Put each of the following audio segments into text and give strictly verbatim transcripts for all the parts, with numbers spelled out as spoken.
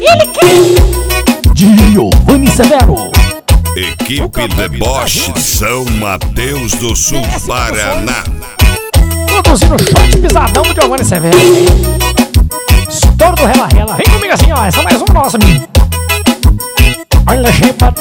Ele quem? Giovanni Severo. Equipe Deboche São Mateus do Sul, Paraná. Produzindo o shot pisadão do Giovanni Severo. Estouro do Rela Rela. Vem comigo assim, ó. Essa é mais um nosso, menino. Olha a chepa.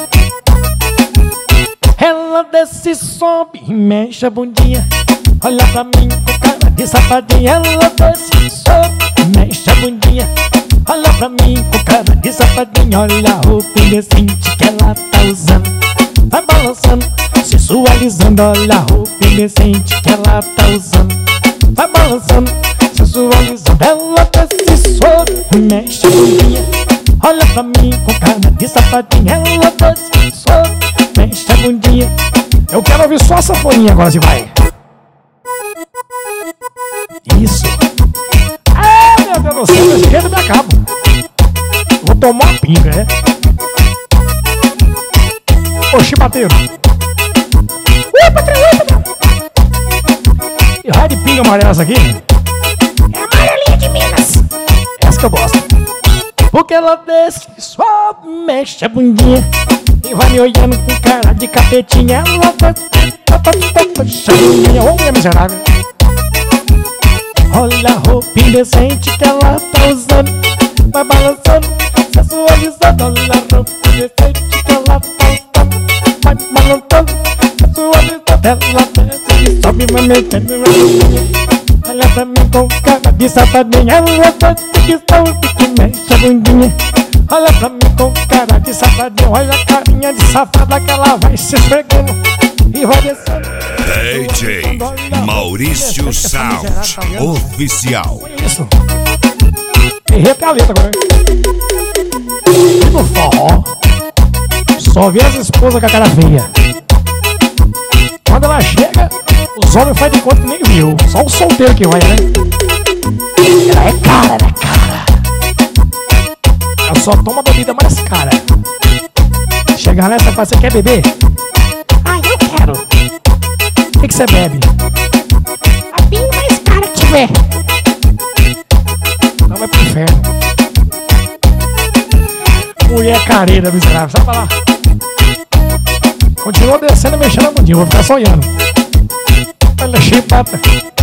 Ela desce, sobe e mexe a bundinha. Olha pra mim com cara de safadinha. Ela desce, sobe e mexe a bundinha. Olha pra mim com cara de safadinha. Olha a roupa indecente que ela tá usando. Vai balançando, sensualizando. Olha a roupa indecente que ela tá usando. Vai balançando, sensualizando. Ela desce, sobe e mexe a bundinha. Olha pra mim com cara de safadinha. Ela desce, sobe, mexe a bundinha. Eu quero ouvir só a sanfoninha agora, se vai. Isso. Ah, meu Deus do céu, desse jeito eu me acabo. Vou tomar uma pinga, é? Ô, chibateiro. Ui, patrão, ui, patrão. E raio de pinga amarela essa aqui? É a amarelinha de Minas. Essa que eu gosto. Porque ela desce, sobe, mexe a bundinha e vai me olhando com cara de capetinha. Ela vai, mexe a bundinha. Ô, mulher miserável. Olha a roupa indecente que ela tá usando. Vai balançando, sensualizando. Olha a roupa indecente que ela tá usando. Vai balançando, sensualizando. Ela desce, sobe, vai mexendo a bundinha. Olha pra mim com cara de safadinha. Ela desce, que sobe, que mexe a bundinha. Olha pra mim com cara de safadinha. Olha a carinha de safada que ela vai se esfregando e vai descendo. D J Maurício Sound Oficial. Isso. Errei até a letra agora. E no forró só vê as esposas com a cara feia. Quando ela chega, os homens fazem de conta que nem viu. Só o solteiro que vai, né? Ela é cara, ela é cara. Ela só toma a bebida mais cara. Chegar nessa e fala, você quer beber? Ah, eu quero. O que, que você bebe? A pinga mais cara que tiver. Então vai pro inferno. Mulher careira, miserável. Sai pra lá. Continua descendo e mexendo a bundinha. Vou ficar sonhando. Olha, chipata.